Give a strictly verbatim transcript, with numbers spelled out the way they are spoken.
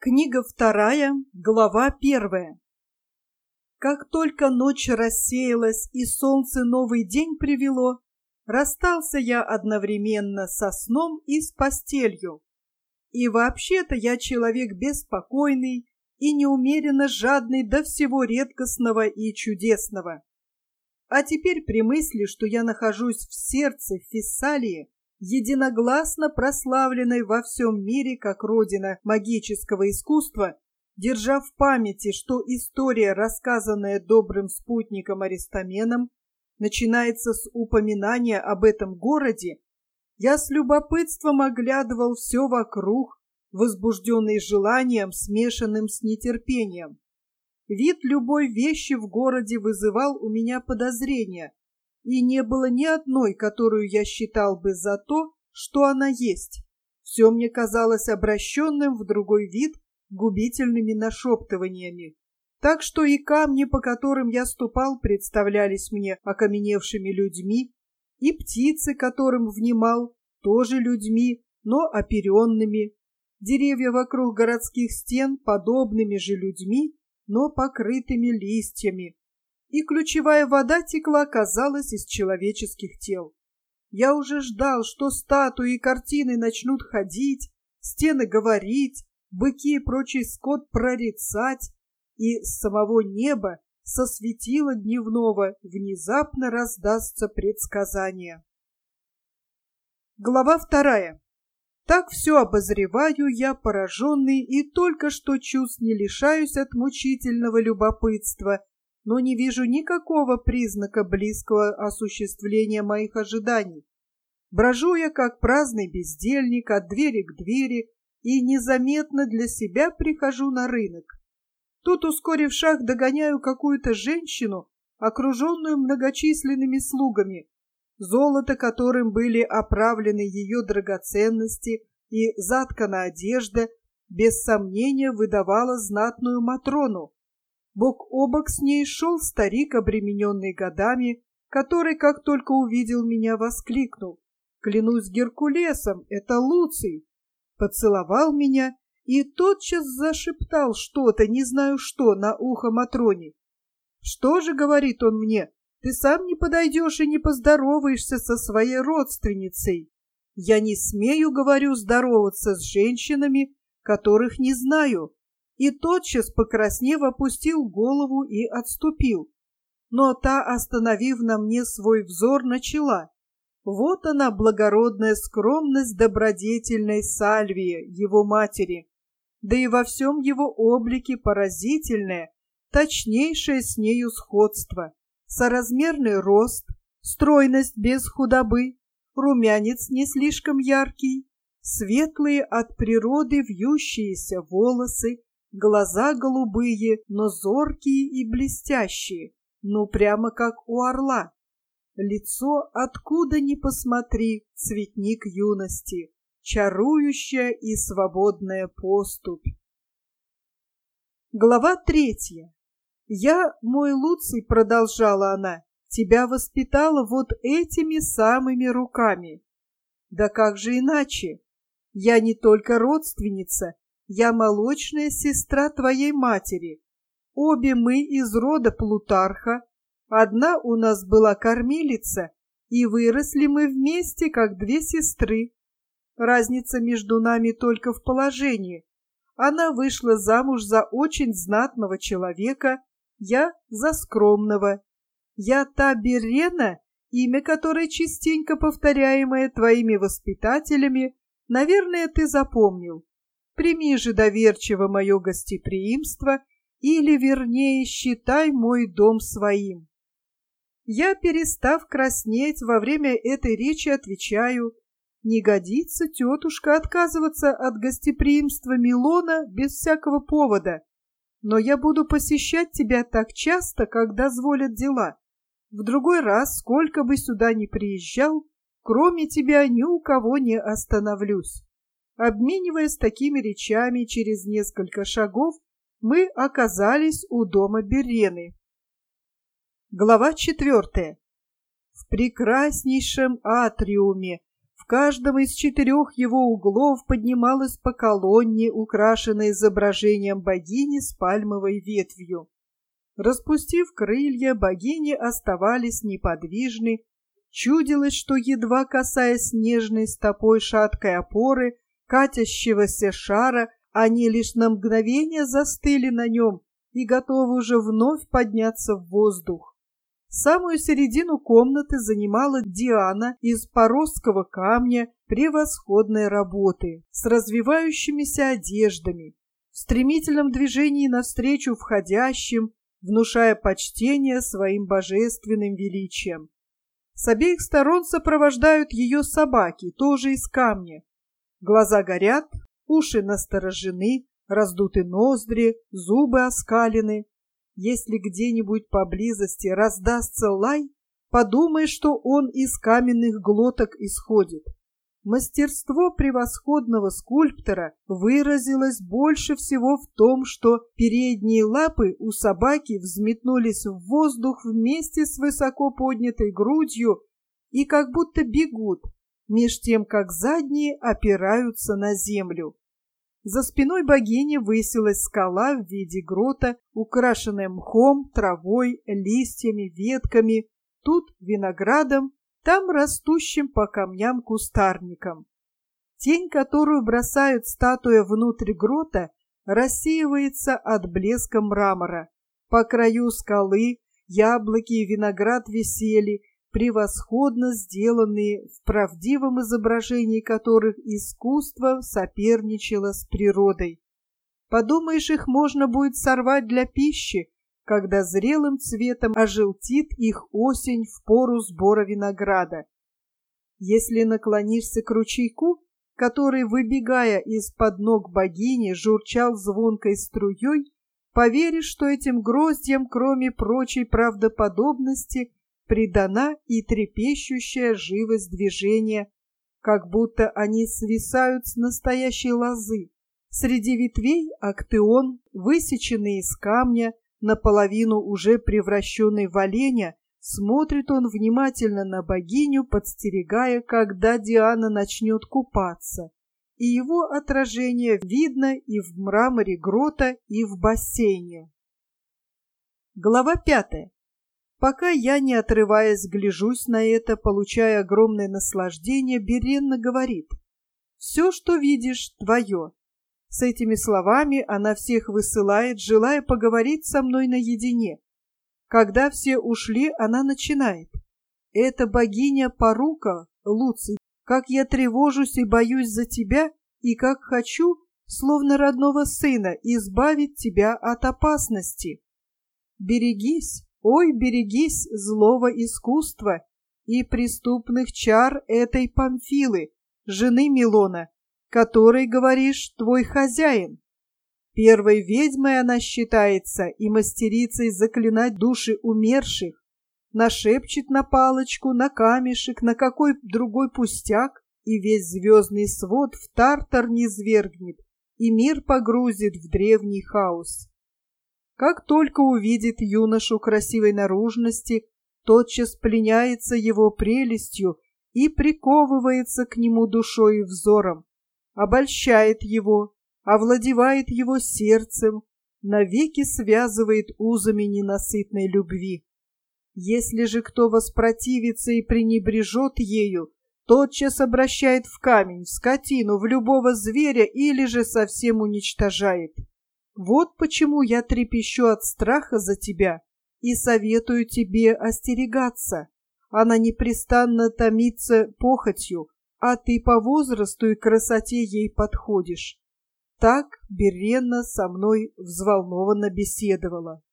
Книга вторая, глава первая. Как только ночь рассеялась и солнце новый день привело, расстался я одновременно со сном и с постелью. И вообще-то я человек беспокойный и неумеренно жадный до всего редкостного и чудесного. А теперь при мысли, что я нахожусь в сердце Фессалии, единогласно прославленной во всем мире как родина магического искусства, держа в памяти, что история, рассказанная добрым спутником Аристаменом, начинается с упоминания об этом городе, я с любопытством оглядывал все вокруг, возбужденный желанием, смешанным с нетерпением. Вид любой вещи в городе вызывал у меня подозрения, и не было ни одной, которую я считал бы за то, что она есть. Все мне казалось обращенным в другой вид губительными нашептываниями. Так что и камни, по которым я ступал, представлялись мне окаменевшими людьми, и птицы, которым внимал, тоже людьми, но оперенными, деревья вокруг городских стен подобными же людьми, но покрытыми листьями. И ключевая вода текла, казалось, из человеческих тел. Я уже ждал, что статуи и картины начнут ходить, стены говорить, быки и прочий скот прорицать, и с самого неба, со светила дневного, внезапно раздастся предсказание. Глава вторая. Так все обозреваю я, пораженный, и только что чувств не лишаюсь от мучительного любопытства, но не вижу никакого признака близкого осуществления моих ожиданий. Брожу я, как праздный бездельник, от двери к двери, и незаметно для себя прихожу на рынок. Тут, ускорив шаг, догоняю какую-то женщину, окруженную многочисленными слугами, золото которым были оправлены ее драгоценности и заткана одежда, без сомнения выдавала знатную Матрону. Бок о бок с ней шел старик, обремененный годами, который, как только увидел меня, воскликнул: «Клянусь Геркулесом, это Луций!» Поцеловал меня и тотчас зашептал что-то, не знаю что, на ухо Матроне. «Что же, — говорит он мне, — ты сам не подойдешь и не поздороваешься со своей родственницей?» «Я не смею, — говорю, — здороваться с женщинами, которых не знаю». И тотчас, покраснев, опустил голову и отступил. Но та, остановив на мне свой взор, начала: «Вот она, благородная скромность добродетельной Сальвии, его матери, да и во всем его облике поразительное, точнейшее с нею сходство, соразмерный рост, стройность без худобы, румянец не слишком яркий, светлые от природы вьющиеся волосы, глаза голубые, но зоркие и блестящие, ну прямо как у орла. Лицо, откуда ни посмотри, цветник юности, чарующая и свободная поступь». Глава третья. «Я, мой Луций, — продолжала она, — тебя воспитала вот этими самыми руками». «Да как же иначе? Я не только родственница, я молочная сестра твоей матери. Обе мы из рода Плутарха. Одна у нас была кормилица, и выросли мы вместе, как две сестры. Разница между нами только в положении. Она вышла замуж за очень знатного человека, я за скромного. Я та Берена, имя которой частенько повторяемое твоими воспитателями, наверное, ты запомнил. Прими же доверчиво мое гостеприимство, или, вернее, считай мой дом своим». Я, перестав краснеть, во время этой речи отвечаю: «Не годится, тетушка, отказываться от гостеприимства Милона без всякого повода, но я буду посещать тебя так часто, как дозволят дела. В другой раз, сколько бы сюда ни приезжал, кроме тебя ни у кого не остановлюсь». Обмениваясь такими речами, через несколько шагов мы оказались у дома Берены. Глава четвертая. В прекраснейшем атриуме, в В каждом из четырех его углов поднималась по колонне, украшенной изображением богини с пальмовой ветвью. Распустив крылья, богини оставались неподвижны. Чудилось, что, едва касаясь нежной стопой шаткой опоры, катящегося шара, они лишь на мгновение застыли на нем и готовы уже вновь подняться в воздух. Самую середину комнаты занимала Диана из поросского камня превосходной работы, с развивающимися одеждами, в стремительном движении навстречу входящим, внушая почтение своим божественным величием. С обеих сторон сопровождают ее собаки, тоже из камня. Глаза горят, уши насторожены, раздуты ноздри, зубы оскалены. Если где-нибудь поблизости раздастся лай, подумай, что он из каменных глоток исходит. Мастерство превосходного скульптора выразилось больше всего в том, что передние лапы у собаки взметнулись в воздух вместе с высоко поднятой грудью и как будто бегут, меж тем как задние опираются на землю. За спиной богини высилась скала в виде грота, украшенная мхом, травой, листьями, ветками, тут виноградом, там растущим по камням кустарником. Тень, которую бросает статуя внутрь грота, рассеивается от блеска мрамора. По краю скалы яблоки и виноград висели, превосходно сделанные, в правдивом изображении которых искусство соперничало с природой. Подумаешь, их можно будет сорвать для пищи, когда зрелым цветом ожелтит их осень в пору сбора винограда. Если наклонишься к ручейку, который, выбегая из-под ног богини, журчал звонкой струей, поверишь, что этим гроздьям, кроме прочей правдоподобности, придана и трепещущая живость движения, как будто они свисают с настоящей лозы. Среди ветвей актеон, высеченный из камня, наполовину уже превращенный в оленя, смотрит он внимательно на богиню, подстерегая, когда Диана начнет купаться, и его отражение видно и в мраморе грота, и в бассейне. Глава пятая. Пока я, не отрываясь, гляжусь на это, получая огромное наслаждение, Беренна говорит: «Все, что видишь, твое». С этими словами она всех высылает, желая поговорить со мной наедине. Когда все ушли, она начинает: «Это богиня Парука, Луций, как я тревожусь и боюсь за тебя, и как хочу, словно родного сына, избавить тебя от опасности. Берегись, ой, берегись злого искусства и преступных чар этой Памфилы, жены Милона, которой, говоришь, твой хозяин. Первой ведьмой она считается и мастерицей заклинать души умерших, нашепчет на палочку, на камешек, на какой другой пустяк, и весь звездный свод в тартар низвергнет, и мир погрузит в древний хаос. Как только увидит юношу красивой наружности, тотчас пленяется его прелестью и приковывается к нему душой и взором, обольщает его, овладевает его сердцем, навеки связывает узами ненасытной любви. Если же кто воспротивится и пренебрежет ею, тотчас обращает в камень, в скотину, в любого зверя или же совсем уничтожает. Вот почему я трепещу от страха за тебя и советую тебе остерегаться. Она непрестанно томится похотью, а ты по возрасту и красоте ей подходишь». Так Беренна со мной взволнованно беседовала.